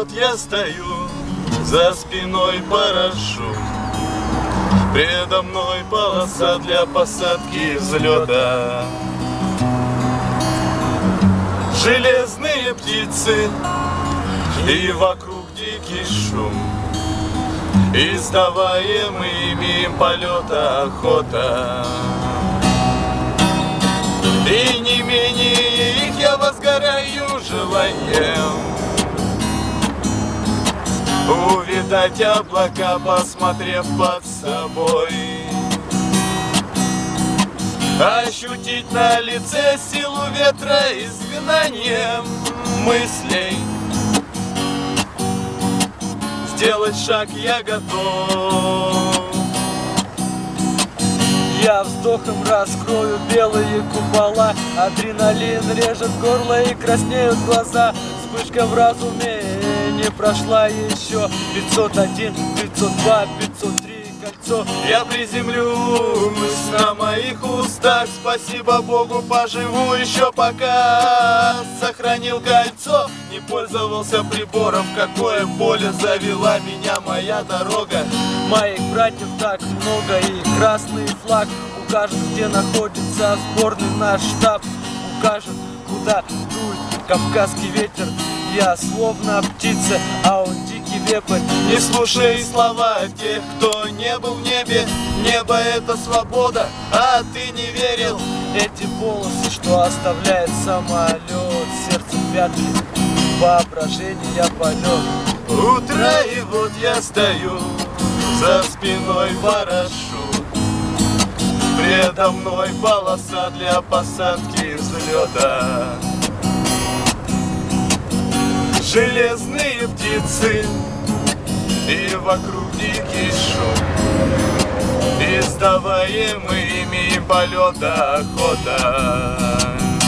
вот я стою, за спиной парашют. Предо мной полоса для посадки и взлета. Железные птицы и вокруг дикий шум, издаваемый ими полета охота. И не менее их я возгораю желанием увидать облака, посмотрев под собой, ощутить на лице силу ветра изгнанием мыслей. Сделать шаг я готов. Я вздохом раскрою белые купола, адреналин режет горло и краснеют глаза. Вспышка в разуме не прошла еще. 501, 502, 503 кольцо. Я приземлю мысль на моих устах. Спасибо Богу, поживу еще пока. Сохранил кольцо, не пользовался прибором. Какое поле завела меня моя дорога. Моих братьев так много, и красный флаг укажет, где находится сборный наш штаб. Укажет, куда дует кавказский ветер. Я словно птица, а он дикий вепрь. Не слушай слова тех, кто не был в небе. Небо — это свобода, а ты не верил. Эти полосы, что оставляет самолет, сердцем пятки, воображение полет. Утро, и вот я стою, за спиной парашют. Предо мной полоса для посадки и взлета. Железные птицы и вокруг дикий шум, издаваемый ими полета охота.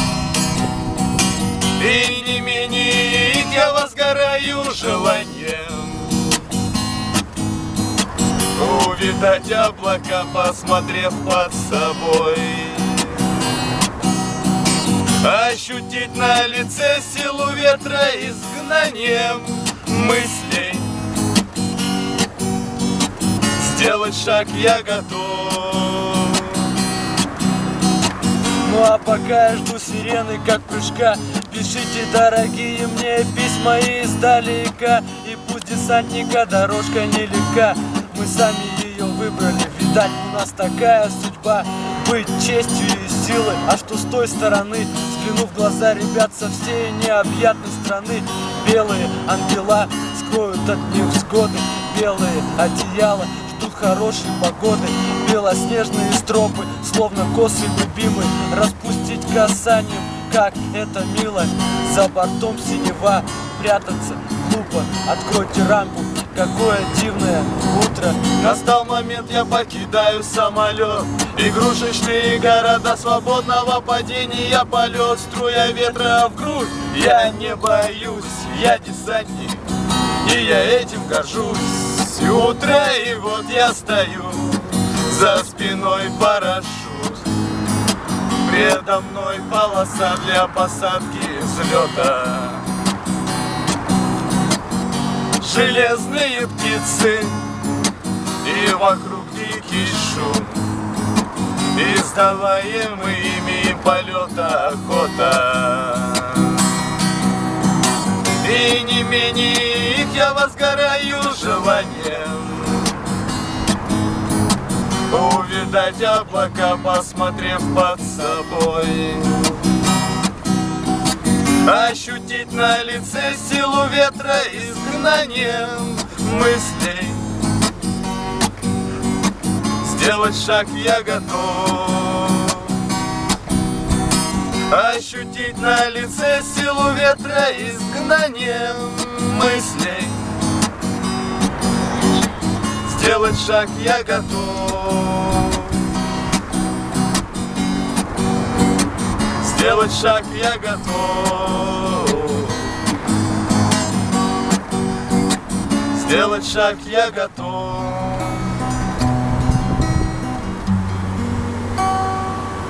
И не менее их я возгораю желанием увидать облака, посмотрев под собой, ощутить на лице силу ветра изгнанием мыслей. Сделать шаг я готов. Ну а пока я жду сирены, как прыжка, пишите, дорогие мне, письма издалека. И пусть десантника дорожка нелегка, мы сами ее выбрали, видать, у нас такая судьба. Быть честью и силой, а что с той стороны? Взглянув в глаза ребят со всей необъятной страны, белые ангела скроют от невзгоды, белые одеяла ждут хорошей погоды, белоснежные стропы, словно косы любимой, распустить касанием, как это мило. За бортом синева, прятаться глупо, откройте рамку, какое дивное утро. Настал момент, я покидаю самолет. Игрушечные города свободного падения, полет, струя ветра в грудь. Я не боюсь, я десантник, и я этим горжусь. Утро, и вот я стою, за спиной парашют. Предо мной полоса для посадки и взлета. Железные птицы и вокруг дикий шум, издаваемый ими полета охота. И не менее их я возгораю желанием увидать облака, посмотрев под собой, ощутить на лице силу ветра изгнанием мыслей. Сделать шаг я готов. Ощутить на лице силу ветра изгнанием мыслей. Сделать шаг я готов. Сделать шаг я готов. Сделать шаг я готов.